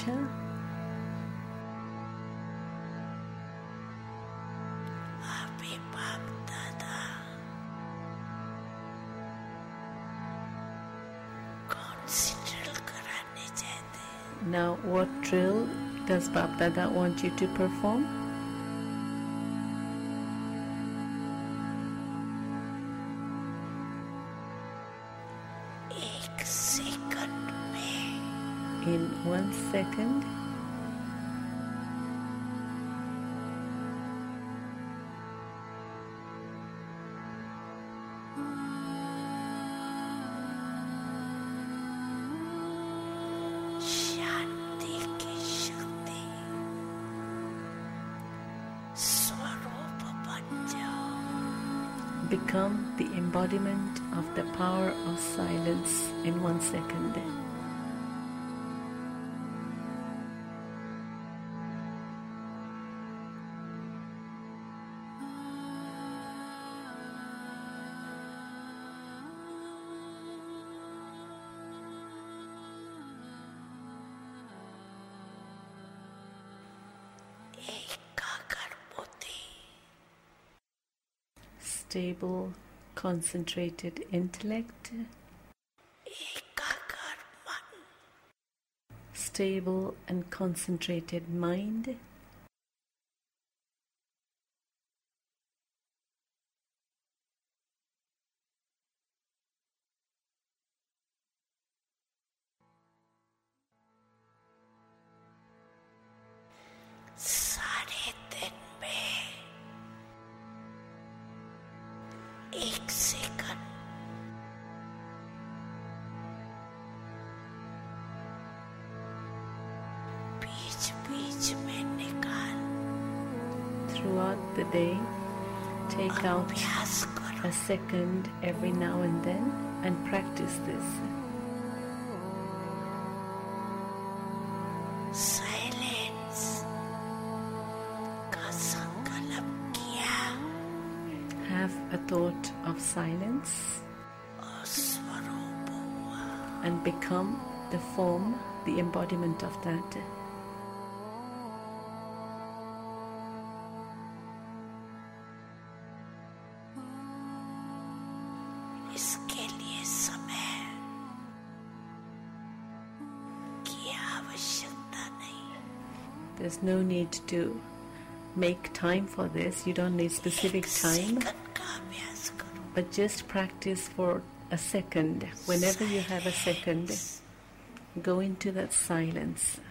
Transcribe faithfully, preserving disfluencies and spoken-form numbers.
teacher. Happy Bap Dada. Consider karane chahte. Now, what drill does Bap Dada want you to perform? Ek second mein. In one second, शांति की शक्ति स्वरूप बन जाओ. become the embodiment of the power of silence in one second. एकाग्र बुद्धि. Stable, concentrated intellect, एकाग्र मन. stable and concentrated mind, साढ़े दिन में एक सेकंड बीच बीच में निकाल. throughout the day. Take out अभ्यास करो. a second every now and then and practice this. Silence का संकल्प किया Have a thought of silence और स्वरूप हुआ. and become the form, the embodiment of that. इसके लिए समय की आवश्यकता नहीं. There's no need to make time for this. You don't need specific एक time, सेकंड का अभ्यास करो. but just practice for a second. Whenever you have a second, go into that silence.